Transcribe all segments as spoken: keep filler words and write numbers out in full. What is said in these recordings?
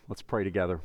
Let's pray together.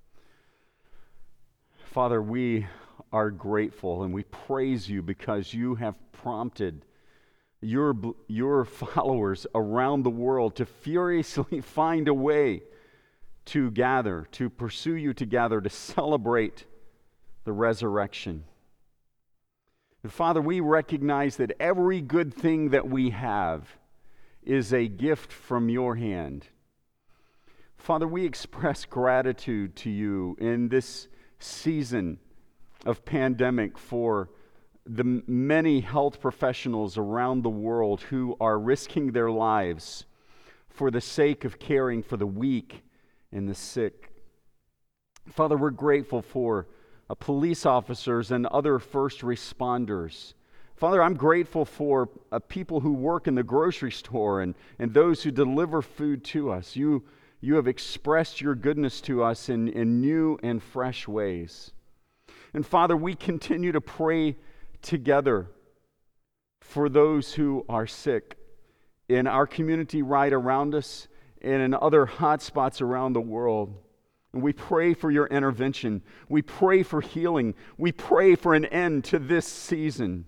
Father, we are grateful and we praise you because you have prompted your, your followers around the world to furiously find a way to gather, to pursue you together, to celebrate the resurrection. And Father, we recognize that every good thing that we have is a gift from your hand. Father, we express gratitude to you in this season of pandemic for the many health professionals around the world who are risking their lives for the sake of caring for the weak and the sick. Father, we're grateful for uh, police officers and other first responders. Father, I'm grateful for uh, people who work in the grocery store and, and those who deliver food to us. You You have expressed your goodness to us in, in new and fresh ways. And Father, we continue to pray together for those who are sick in our community right around us and in other hot spots around the world. And we pray for your intervention. We pray for healing. We pray for an end to this season.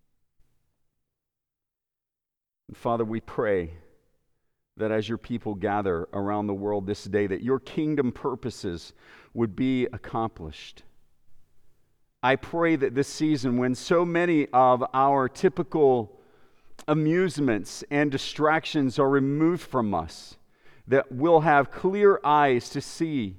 And Father, we pray that as your people gather around the world this day, that your kingdom purposes would be accomplished. I pray that this season, when so many of our typical amusements and distractions are removed from us, that we'll have clear eyes to see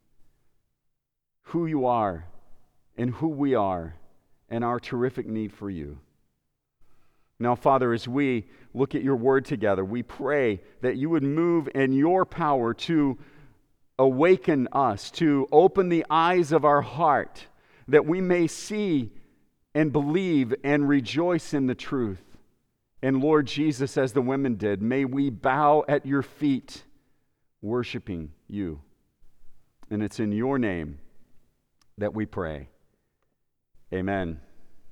who you are and who we are and our terrific need for you. Now, Father, as we look at your word together, we pray that you would move in your power to awaken us, to open the eyes of our heart, that we may see and believe and rejoice in the truth. And Lord Jesus, as the women did, may we bow at your feet, worshiping you. And it's in your name that we pray. Amen.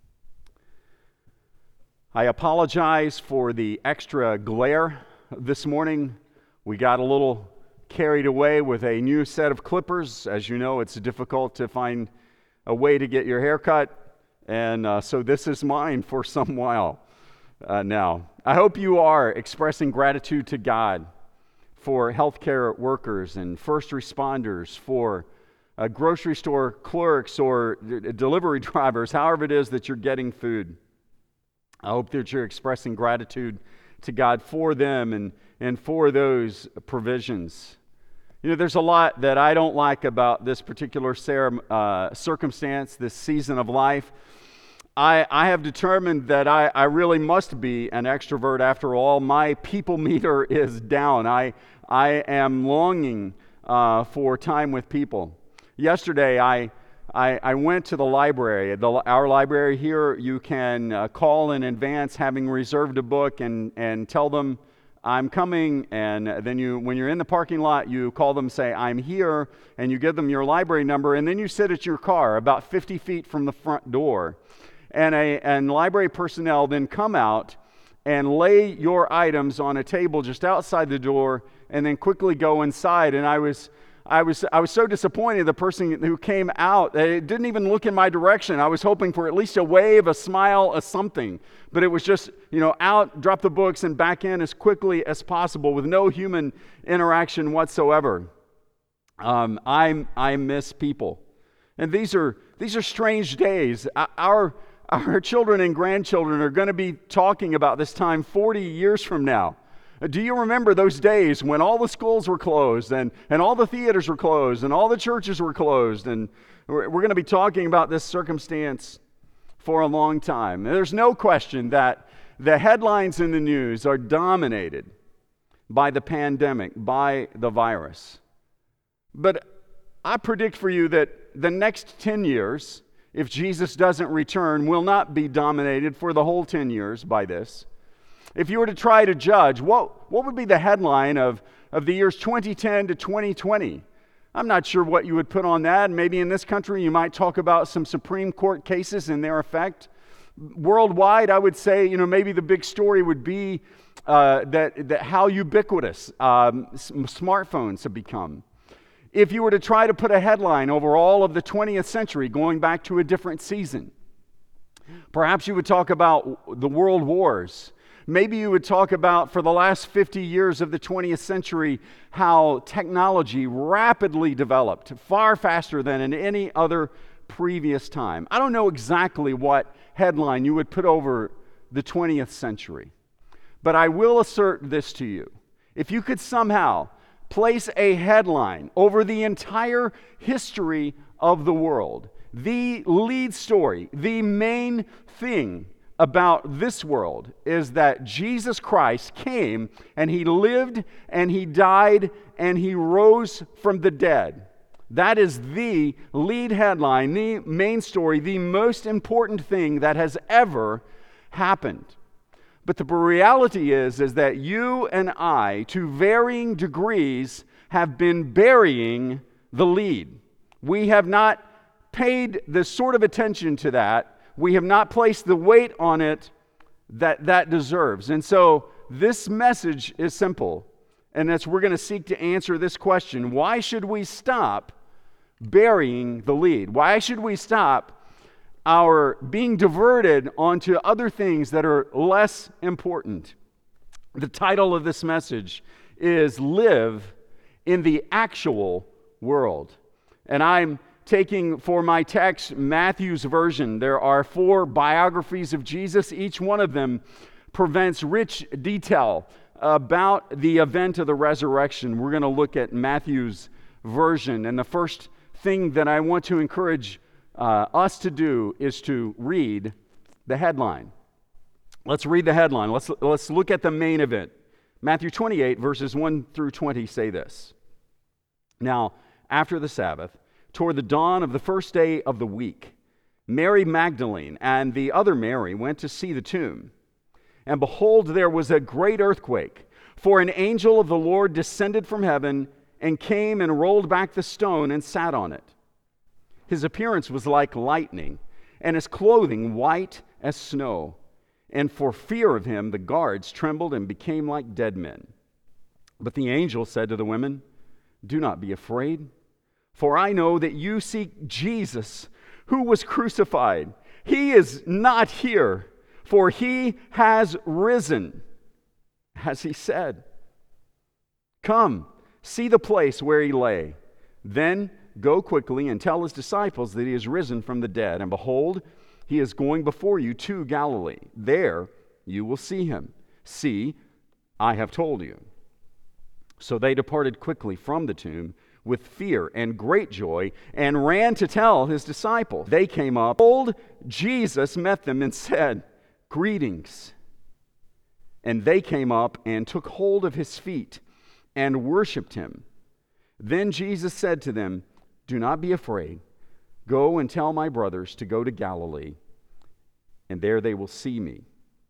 I apologize for the extra glare this morning. We got a little carried away with a new set of clippers. As you know, it's difficult to find a way to get your hair cut, and uh, so this is mine for some while uh, now. I hope you are expressing gratitude to God for healthcare workers and first responders, for uh, grocery store clerks or d- delivery drivers, however it is that you're getting food. I hope that you're expressing gratitude to God for them and, and for those provisions. You know, there's a lot that I don't like about this particular uh, circumstance, this season of life. I, I have determined that I, I really must be an extrovert after all. My people meter is down. I, I am longing uh, for time with people. Yesterday, I... I, I went to the library. The, our library here, you can uh, call in advance, having reserved a book, and, and tell them, I'm coming, and then you, when you're in the parking lot, you call them, say, I'm here, and you give them your library number, and then you sit at your car about fifty feet from the front door, and, a, and library personnel then come out and lay your items on a table just outside the door, and then quickly go inside, and I was... I was I was so disappointed. The person who came out, they didn't even look in my direction. I was hoping for at least a wave, a smile, a something. But it was just, you know, out, drop the books, and back in as quickly as possible with no human interaction whatsoever. Um, I I miss people, and these are these are strange days. Our our children and grandchildren are going to be talking about this time forty years from now. Do you remember those days when all the schools were closed and, and all the theaters were closed and all the churches were closed? And we're, we're going to be talking about this circumstance for a long time. And there's no question that the headlines in the news are dominated by the pandemic, by the virus. But I predict for you that the next ten years, if Jesus doesn't return, will not be dominated for the whole ten years by this. If you were to try to judge, what, what would be the headline of, of the years twenty ten to twenty twenty? I'm not sure what you would put on that. Maybe in this country you might talk about some Supreme Court cases and their effect. Worldwide, I would say, you know, maybe the big story would be uh, that, that how ubiquitous um, smartphones have become. if you were to try to put a headline over all of the twentieth century going back to a different season. Perhaps you would talk about the world wars. Maybe you would talk about, for the last fifty years of the twentieth century, how technology rapidly developed, far faster than in any other previous time. I don't know exactly what headline you would put over the twentieth century, but I will assert this to you. If you could somehow place a headline over the entire history of the world, the lead story, the main thing about this world is that Jesus Christ came and he lived and he died and he rose from the dead. That is the lead headline, the main story, the most important thing that has ever happened. But the reality is, is that you and I, to varying degrees, have been burying the lead. We have not paid the sort of attention to that. We have not placed the weight on it that that deserves. And so this message is simple, and that's we're going to seek to answer this question. Why should we stop burying the lead? Why should we stop our being diverted onto other things that are less important? The title of this message is Live in the Actual World. And I'm taking for my text Matthew's version. There are four biographies of Jesus. Each one of them presents rich detail about the event of the resurrection. We're going to look at Matthew's version. And the first thing that I want to encourage uh, us to do is to read the headline. Let's read the headline. Let's, let's look at the main event. Matthew twenty-eight, verses one through twenty say this. Now, after the Sabbath, toward the dawn of the first day of the week, Mary Magdalene and the other Mary went to see the tomb. And behold, there was a great earthquake, for an angel of the Lord descended from heaven and came and rolled back the stone and sat on it. His appearance was like lightning, and his clothing white as snow. And for fear of him, the guards trembled and became like dead men. But the angel said to the women, "Do not be afraid, for I know that you seek Jesus, who was crucified. He is not here, for he has risen, as he said. Come, see the place where he lay. Then go quickly and tell his disciples that he is risen from the dead. And behold, he is going before you to Galilee. There you will see him. See, I have told you." So they departed quickly from the tomb with fear and great joy, and ran to tell his disciples. They came up. Old Jesus met them and said, "Greetings." And they came up and took hold of his feet and worshipped him. Then Jesus said to them, "Do not be afraid. Go and tell my brothers to go to Galilee, and there they will see me."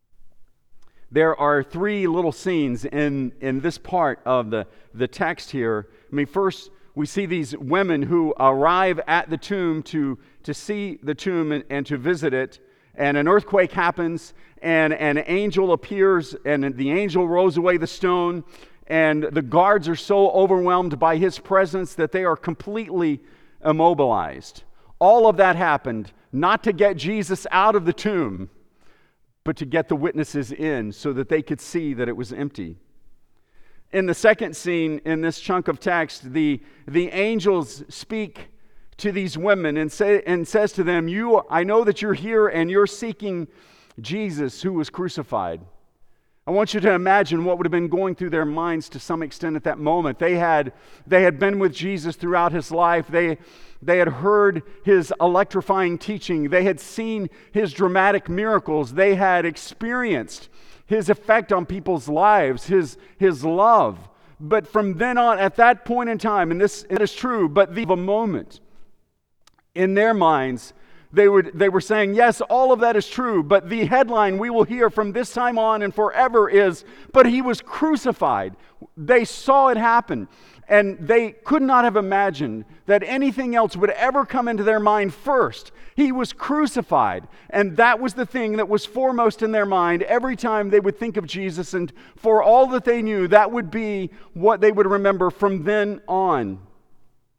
There are three little scenes in, in this part of the, the text here. I mean, first, we see these women who arrive at the tomb to, to see the tomb and, and to visit it. And an earthquake happens, and an angel appears, and the angel rolls away the stone. And the guards are so overwhelmed by his presence that they are completely immobilized. All of that happened not to get Jesus out of the tomb, but to get the witnesses in so that they could see that it was empty. In the second scene in this chunk of text, the, the angels speak to these women and say and says to them, "You, I know that you're here and you're seeking Jesus who was crucified." I want you to imagine what would have been going through their minds to some extent at that moment. They had, they had been with Jesus throughout his life. They, they had heard his electrifying teaching. They had seen his dramatic miracles. They had experienced his effect on people's lives, his, his love. But from then on, at that point in time, and this it is true, but the of a moment in their minds, They were, they were saying, yes, all of that is true, but the headline we will hear from this time on and forever is, "But he was crucified." They saw it happen, and they could not have imagined that anything else would ever come into their mind first. He was crucified, and that was the thing that was foremost in their mind every time they would think of Jesus, and for all that they knew, that would be what they would remember from then on.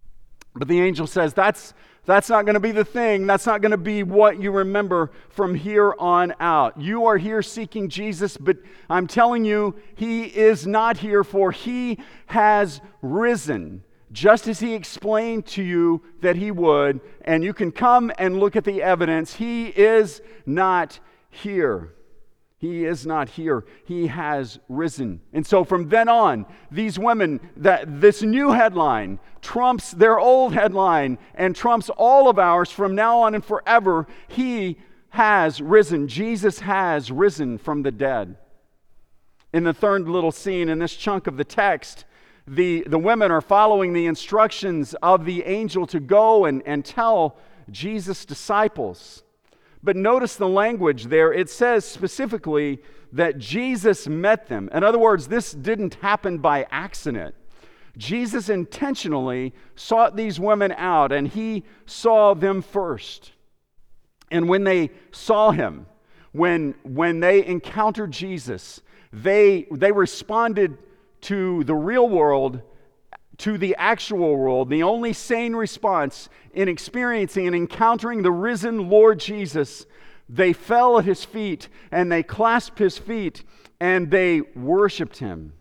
But the angel says, that's, that's not going to be the thing. That's not going to be what you remember from here on out. You are here seeking Jesus, but I'm telling you, he is not here, for he has risen, just as he explained to you that he would. And you can come and look at the evidence. He is not here. He is not here. He has risen. And so from then on, these women, that this new headline trumps their old headline and trumps all of ours from now on and forever. He has risen. Jesus has risen from the dead. In the third little scene in this chunk of the text, the, the women are following the instructions of the angel to go and, and tell Jesus' disciples. But notice the language there. It says specifically that Jesus met them. In other words, this didn't happen by accident. Jesus intentionally sought these women out, and he saw them first. And when they saw him, when, when they encountered Jesus, they, they responded to the real world, to the actual world. The only sane response in experiencing and encountering the risen Lord Jesus, they fell at his feet and they clasped his feet and they worshiped him.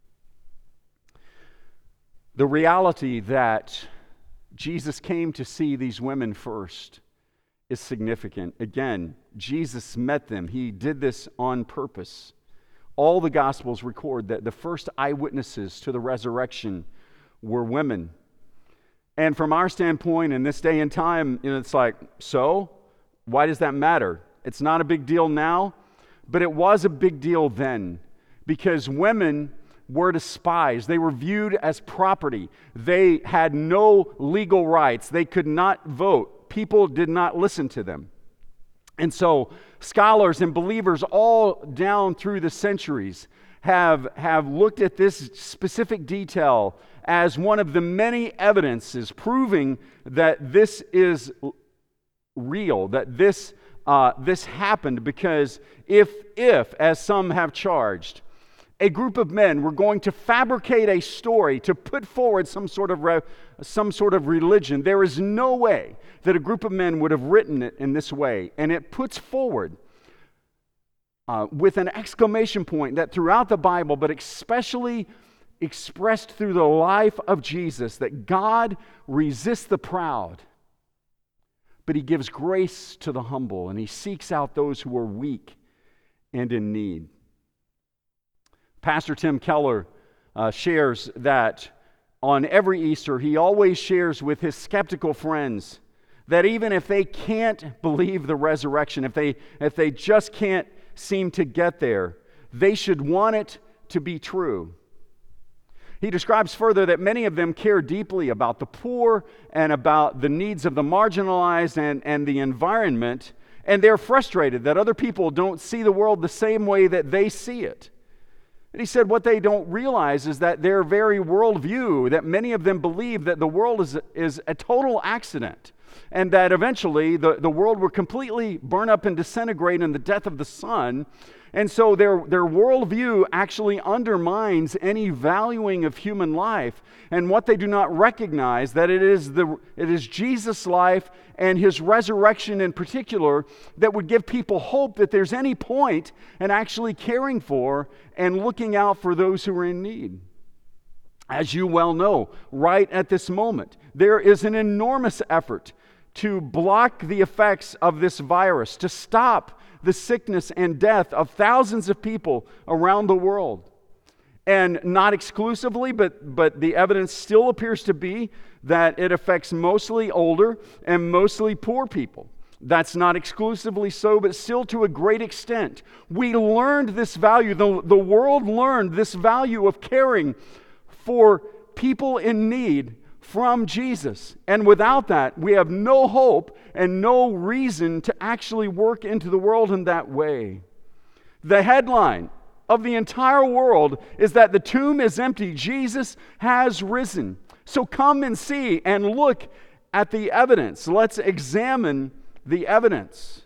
The reality that Jesus came to see these women first is significant. Again, Jesus met them. He did this on purpose. All the Gospels record that the first eyewitnesses to the resurrection were women. And from our standpoint in this day and time, you know, it's like, so why does that matter? It's not a big deal now, but it was a big deal then, because women were despised. They were viewed as property. They had no legal rights. They could not vote. People did not listen to them. And so scholars and believers all down through the centuries have, have looked at this specific detail as one of the many evidences proving that this is real, that this uh, this happened, because if, if, as some have charged, a group of men were going to fabricate a story to put forward some sort of re- some sort of religion, there is no way that a group of men would have written it in this way. And it puts forward uh, with an exclamation point that throughout the Bible, but especially expressed through the life of Jesus, that God resists the proud, but he gives grace to the humble, and he seeks out those who are weak and in need. Pastor Tim Keller uh, shares that on every Easter, he always shares with his skeptical friends that even if they can't believe the resurrection, if they, if they just can't seem to get there, they should want it to be true. He describes further that many of them care deeply about the poor and about the needs of the marginalized and, and the environment, and they're frustrated that other people don't see the world the same way that they see it. And he said what they don't realize is that their very worldview, that many of them believe that the world is, is a total accident, and that eventually the, the world will completely burn up and disintegrate in the death of the sun. And so their, their worldview actually undermines any valuing of human life. And what they do not recognize, that it is the it is Jesus' life and his resurrection in particular that would give people hope that there's any point in actually caring for and looking out for those who are in need. As you well know, right at this moment, there is an enormous effort to block the effects of this virus, to stop the sickness and death of thousands of people around the world. And not exclusively, but, but the evidence still appears to be that it affects mostly older and mostly poor people. That's not exclusively so, but still to a great extent. We learned this value, the, the world learned this value of caring for people in need from Jesus. And without that, we have no hope and no reason to actually work into the world in that way. The headline of the entire world is that the tomb is empty. Jesus has risen. So come and see and look at the evidence. Let's examine the evidence.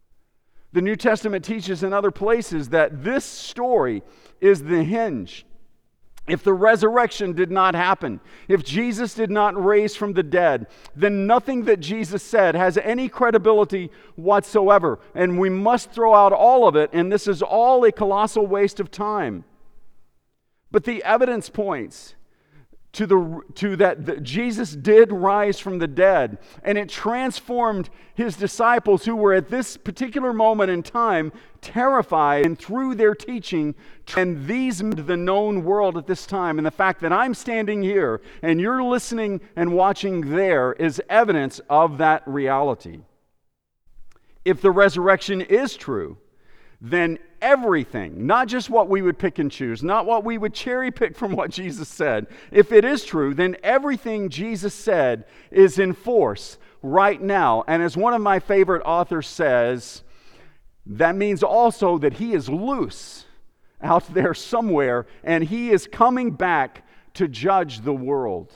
The New Testament teaches in other places that this story is the hinge If the resurrection did not happen, if Jesus did not raise from the dead, then nothing that Jesus said has any credibility whatsoever. And we must throw out all of it, and this is all a colossal waste of time. But the evidence points to the to that, that Jesus did rise from the dead, and it transformed his disciples, who were at this particular moment in time terrified, and through their teaching, and these the known world at this time. And the fact that I'm standing here and you're listening and watching there is evidence of that reality. If the resurrection is true, then everything, not just what we would pick and choose, not what we would cherry pick from what Jesus said, if it is true, then everything Jesus said is in force right now. And as one of my favorite authors says, that means also that he is loose out there somewhere, and he is coming back to judge the world.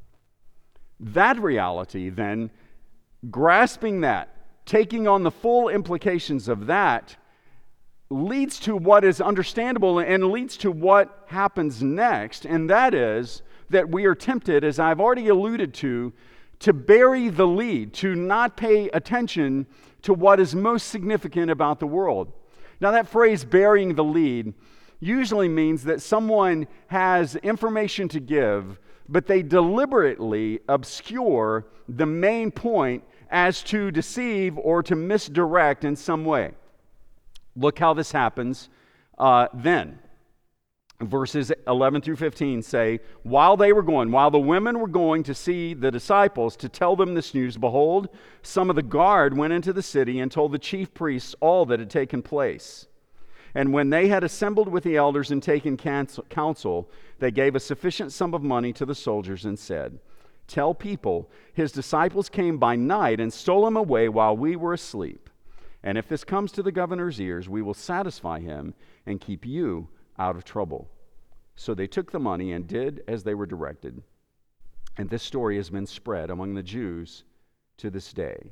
That reality, then, grasping that, taking on the full implications of that, leads to what is understandable and leads to what happens next, and that is that we are tempted, as I've already alluded to, to bury the lead, to not pay attention to what is most significant about the world. Now, that phrase, burying the lead, usually means that someone has information to give, but they deliberately obscure the main point as to deceive or to misdirect in some way. Look how this happens uh, then. Verses eleven through fifteen say, while they were going, while the women were going to see the disciples to tell them this news, behold, some of the guard went into the city and told the chief priests all that had taken place. And when they had assembled with the elders and taken counsel, they gave a sufficient sum of money to the soldiers and said, tell people, his disciples came by night and stole him away while we were asleep. And if this comes to the governor's ears, we will satisfy him and keep you out of trouble. So they took the money and did as they were directed. And this story has been spread among the Jews to this day.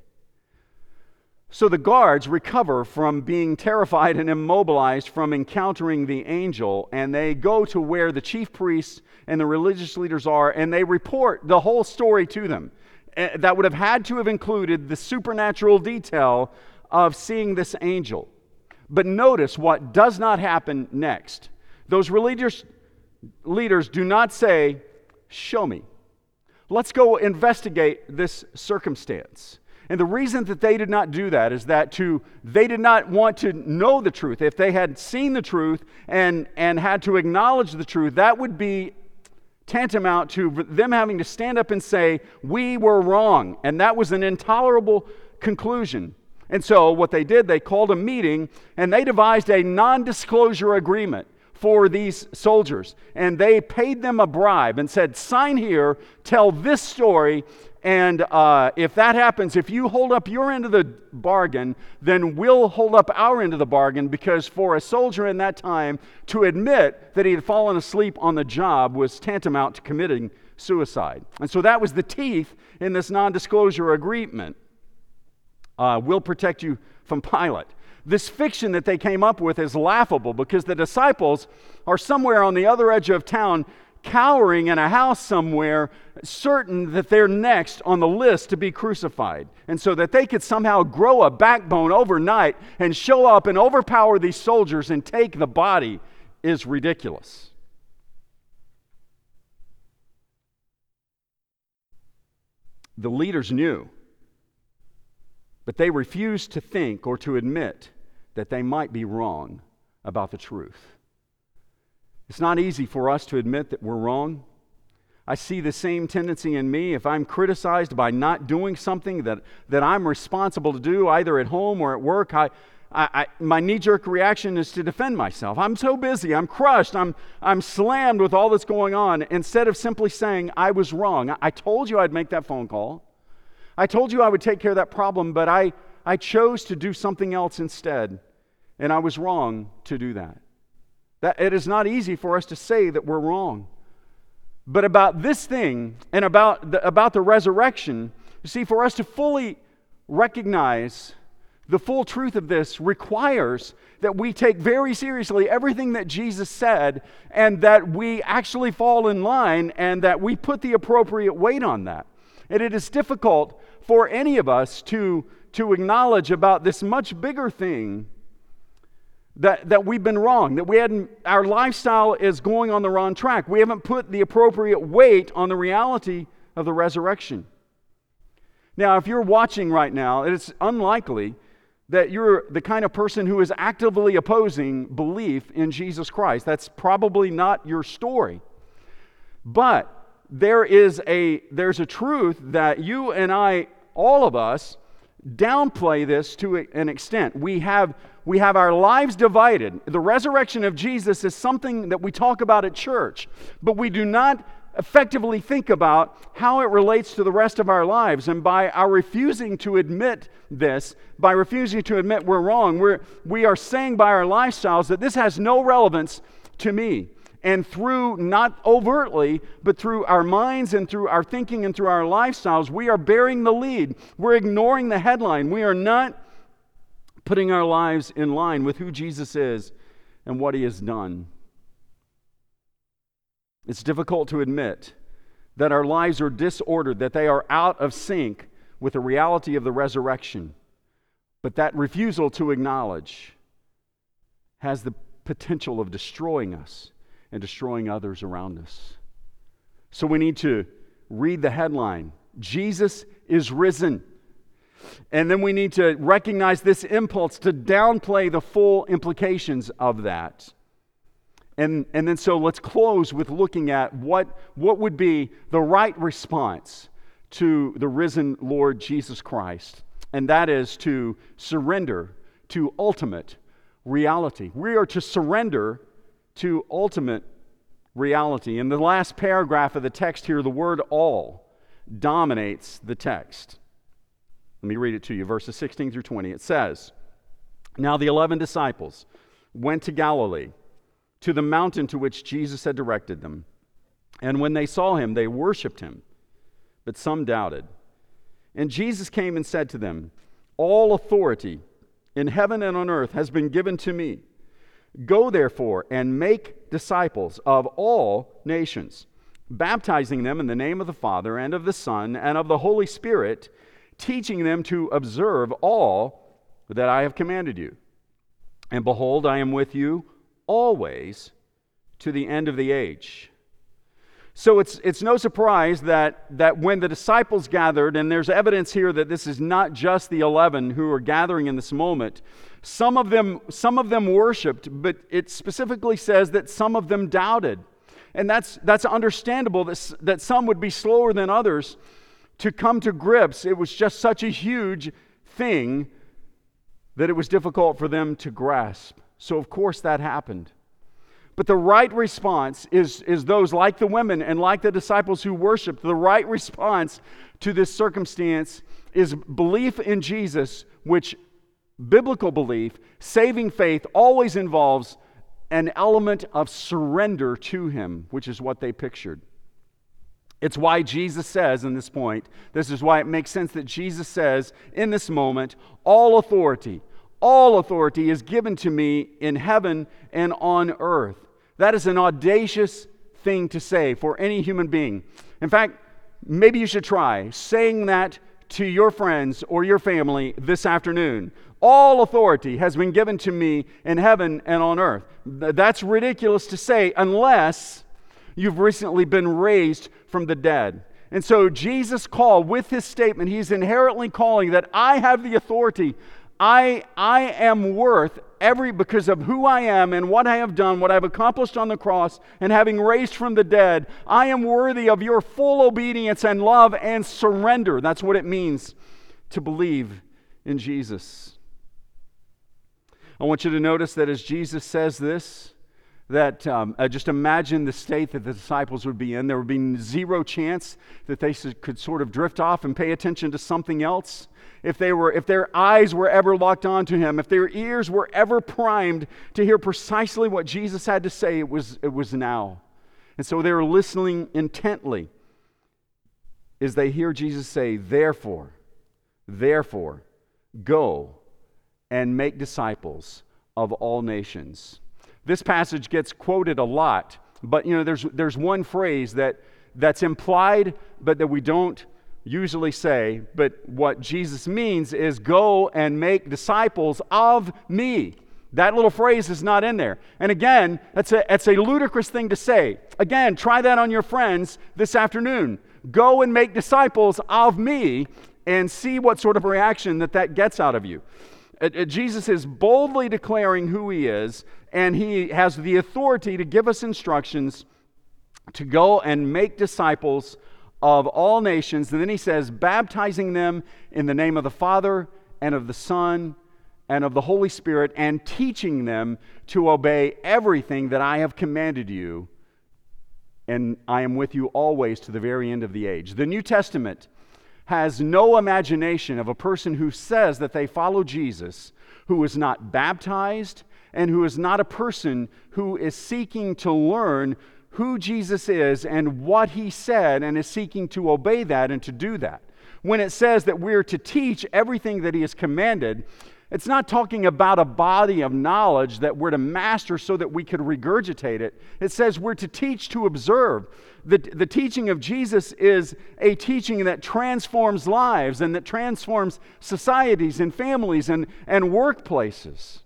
So the guards recover from being terrified and immobilized from encountering the angel, and they go to where the chief priests and the religious leaders are, and they report the whole story to them. That would have had to have included the supernatural detail of seeing this angel. But notice what does not happen next. Those religious leaders do not say, show me. Let's go investigate this circumstance. And the reason that they did not do that is that to they did not want to know the truth. If they had seen the truth and, and had to acknowledge the truth, that would be tantamount to them having to stand up and say, we were wrong. And that was an intolerable conclusion. And so what they did, they called a meeting and they devised a non-disclosure agreement for these soldiers. And they paid them a bribe and said, sign here, tell this story, and uh, if that happens, if you hold up your end of the bargain, then we'll hold up our end of the bargain, because for a soldier in that time to admit that he had fallen asleep on the job was tantamount to committing suicide. And so that was the teeth in this non-disclosure agreement. Uh, we'll protect you from Pilate. This fiction that they came up with is laughable because the disciples are somewhere on the other edge of town, cowering in a house somewhere, certain that they're next on the list to be crucified. And so that they could somehow grow a backbone overnight and show up and overpower these soldiers and take the body is ridiculous. The leaders knew, but they refused to think or to admit that they might be wrong about the truth. It's not easy for us to admit that we're wrong. I see the same tendency in me. If I'm criticized by not doing something that, that I'm responsible to do, either at home or at work, I, I, I, my knee-jerk reaction is to defend myself. I'm so busy, I'm crushed, I'm, I'm slammed with all that's going on, instead of simply saying, I was wrong. I, I told you I'd make that phone call. I told you I would take care of that problem, but I, I chose to do something else instead, and I was wrong to do that. That it is not easy for us to say that we're wrong. But about this thing and about the, about the resurrection, you see, for us to fully recognize The full truth of this requires that we take very seriously everything that Jesus said, and that we actually fall in line, and that we put the appropriate weight on that. And it is difficult for any of us to, to acknowledge about this much bigger thing, that, that we've been wrong, that we hadn't, our lifestyle is going on the wrong track. We haven't put the appropriate weight on the reality of the resurrection. Now, if you're watching right now, it's unlikely that you're the kind of person who is actively opposing belief in Jesus Christ. That's probably not your story. But there is a there's a truth that you and I, all of us, downplay this to an extent. We have we have our lives divided. The resurrection of Jesus is something that we talk about at church, but we do not effectively think about how it relates to the rest of our lives. And by our refusing to admit this, by refusing to admit we're wrong, we're, we are saying by our lifestyles that this has no relevance to me. And through, not overtly, but through our minds and through our thinking and through our lifestyles, we are bearing the lead. We're ignoring the headline. We are not putting our lives in line with who Jesus is and what He has done. It's difficult to admit that our lives are disordered, that they are out of sync with the reality of the resurrection. But that refusal to acknowledge has the potential of destroying us and destroying others around us. So we need to read the headline, Jesus is risen. And then we need to recognize this impulse to downplay the full implications of that. And, and then so let's close with looking at what, what would be the right response to the risen Lord Jesus Christ. And that is to surrender to ultimate reality. We are to surrender to ultimate reality. In the last paragraph of the text here, the word all dominates the text. Let me read it to you, verses sixteen through twenty. It says, "Now the eleven disciples went to Galilee, to the mountain to which Jesus had directed them. And when they saw Him, they worshiped Him, but some doubted. And Jesus came and said to them, 'All authority in heaven and on earth has been given to me. Go therefore and make disciples of all nations, baptizing them in the name of the Father and of the Son and of the Holy Spirit, teaching them to observe all that I have commanded you. And behold, I am with you always to the end of the age.'" So it's it's no surprise that, that when the disciples gathered, and there's evidence here that this is not just the eleven who are gathering in this moment, some of them some of them worshiped, but it specifically says that some of them doubted. And that's that's understandable that, that some would be slower than others to come to grips. It was just such a huge thing that it was difficult for them to grasp. So of course that happened. But the right response is, is those like the women and like the disciples who worshiped. The right response to this circumstance is belief in Jesus, which biblical belief, saving faith, always involves an element of surrender to Him, which is what they pictured. It's why Jesus says in this point, this is why it makes sense that Jesus says in this moment, all authority, all authority is given to me in heaven and on earth. That is an audacious thing to say for any human being. In fact, maybe you should try saying that to your friends or your family this afternoon. All authority has been given to me in heaven and on earth. That's ridiculous to say unless you've recently been raised from the dead. And so Jesus called with His statement, He's inherently calling that I have the authority. I, I am worth every, because of who I am and what I have done, what I've accomplished on the cross, and having raised from the dead, I am worthy of your full obedience and love and surrender. That's what it means to believe in Jesus. I want you to notice that as Jesus says this, that um, uh, just imagine the state that the disciples would be in. There would be zero chance that they could sort of drift off and pay attention to something else. If they were, if their eyes were ever locked onto Him, if their ears were ever primed to hear precisely what Jesus had to say, it was, it was now. And so they were listening intently as they hear Jesus say, therefore, therefore, go and make disciples of all nations. This passage gets quoted a lot, but you know, there's there's one phrase that that's implied, but that we don't usually say. But what Jesus means is, go and make disciples of me. That little phrase is not in there. And again, that's a, that's a ludicrous thing to say. Again, try that on your friends this afternoon. Go and make disciples of me, and see what sort of reaction that that gets out of you. Uh, uh, Jesus is boldly declaring who he is, and he has the authority to give us instructions to go and make disciples of all nations. And then he says, baptizing them in the name of the Father and of the Son and of the Holy Spirit, and teaching them to obey everything that I have commanded you. And I am with you always to the very end of the age. The New Testament has no imagination of a person who says that they follow Jesus, who is not baptized, and who is not a person who is seeking to learn who Jesus is and what he said, and is seeking to obey that and to do that. When it says that we're to teach everything that he has commanded, it's not talking about a body of knowledge that we're to master so that we could regurgitate it. It says we're to teach to observe. The, the teaching of Jesus is a teaching that transforms lives and that transforms societies and families and, and workplaces.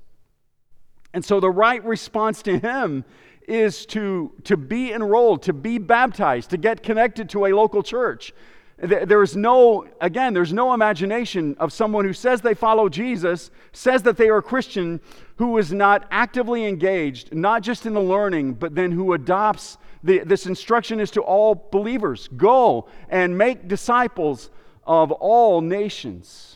And so the right response to him is to, to be enrolled, to be baptized, to get connected to a local church. There is no, again, there's no imagination of someone who says they follow Jesus, says that they are a Christian, who is not actively engaged, not just in the learning, but then who adopts the, this instruction is to all believers. Go and make disciples of all nations.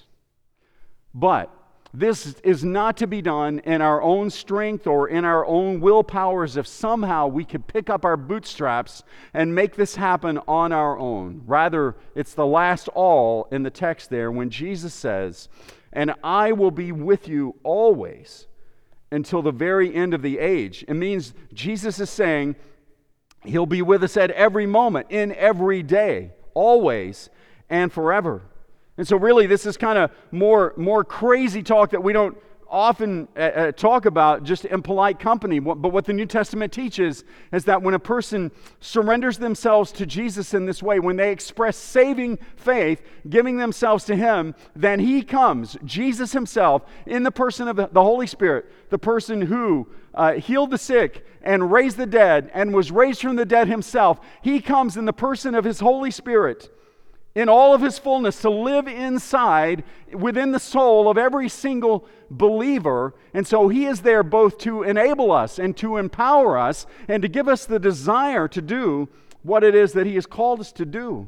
But this is not to be done in our own strength or in our own willpower, as if somehow we could pick up our bootstraps and make this happen on our own. Rather, it's the last all in the text there when Jesus says, and I will be with you always until the very end of the age. It means Jesus is saying he'll be with us at every moment, in every day, always and forever. And so really this is kind of more, more crazy talk that we don't often uh, talk about just in polite company. But what the New Testament teaches is that when a person surrenders themselves to Jesus in this way, when they express saving faith, giving themselves to him, then he comes, Jesus himself, in the person of the Holy Spirit, the person who uh, healed the sick and raised the dead and was raised from the dead himself. He comes in the person of his Holy Spirit, in all of his fullness, to live inside, within the soul of every single believer. And so he is there both to enable us and to empower us and to give us the desire to do what it is that he has called us to do.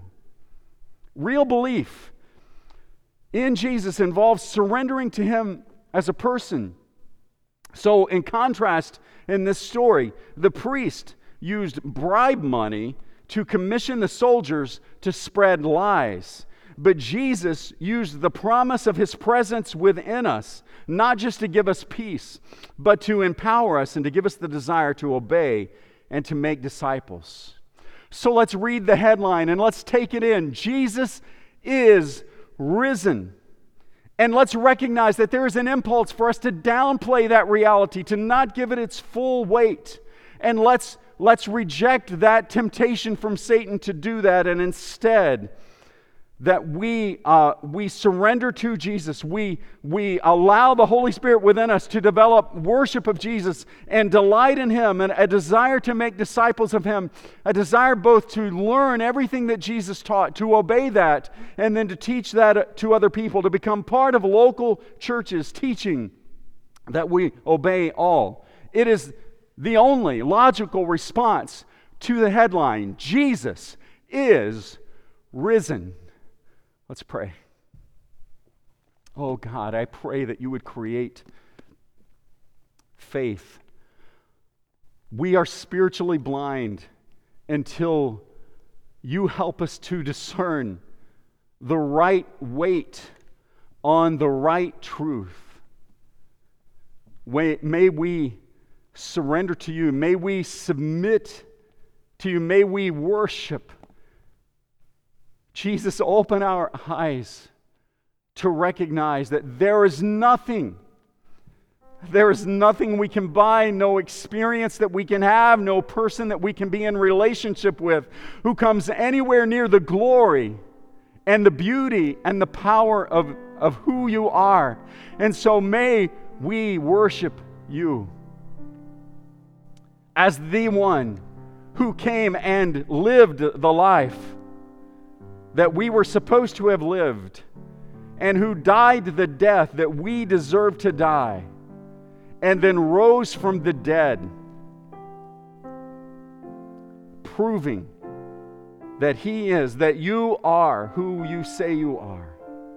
Real belief in Jesus involves surrendering to him as a person. So in contrast, in this story, the priest used bribe money to commission the soldiers to spread lies. But Jesus used the promise of his presence within us, not just to give us peace, but to empower us and to give us the desire to obey and to make disciples. So let's read the headline and let's take it in. Jesus is risen. And let's recognize that there is an impulse for us to downplay that reality, to not give it its full weight. And let's Let's reject that temptation from Satan to do that, and instead that we uh, we surrender to Jesus. We, we allow the Holy Spirit within us to develop worship of Jesus and delight in him, and a desire to make disciples of him, a desire both to learn everything that Jesus taught, to obey that, and then to teach that to other people, to become part of local churches teaching that we obey all. It is the only logical response to the headline, Jesus is risen. Let's pray. Oh God, I pray that you would create faith. We are spiritually blind until you help us to discern the right weight on the right truth. May we surrender to you. May we submit to you. May we worship. Jesus, open our eyes to recognize that there is nothing There is nothing we can buy, no experience that we can have, no person that we can be in relationship with who comes anywhere near the glory and the beauty and the power of, of who you are. And so may we worship you as the one who came and lived the life that we were supposed to have lived, and who died the death that we deserve to die, and then rose from the dead, proving that He is, that you are who you say you are.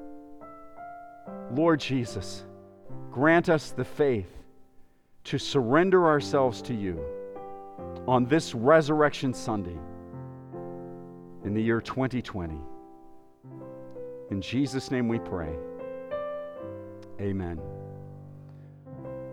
Lord Jesus, grant us the faith to surrender ourselves to you on this Resurrection Sunday in the year twenty twenty. In Jesus' name we pray. Amen.